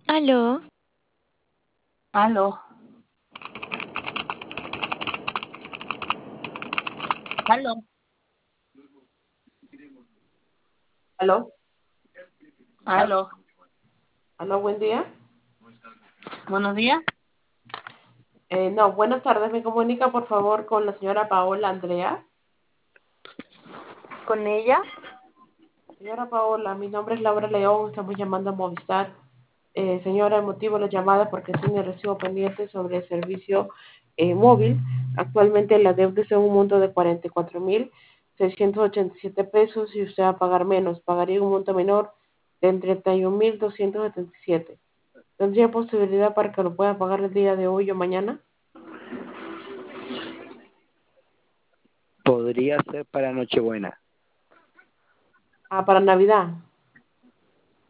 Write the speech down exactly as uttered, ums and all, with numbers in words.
Aló, Aló, aló, Aló, aló. aló, buen día. Buenos días. Eh, no, buenas tardes. Me comunica por favor con la señora Paola Andrea. ¿Con ella? Señora Paola, mi nombre es Laura León. Estamos llamando a Movistar. Eh, señora, el motivo de la llamada es porque tiene recibo pendiente sobre el servicio eh, móvil. Actualmente la deuda es en un monto de cuarenta y cuatro mil seiscientos ochenta y siete pesos y usted va a pagar menos. Pagaría un monto menor de treinta y un mil doscientos setenta y siete. ¿Tendría posibilidad para que lo pueda pagar el día de hoy o mañana? Podría ser para Nochebuena. Ah, para Navidad.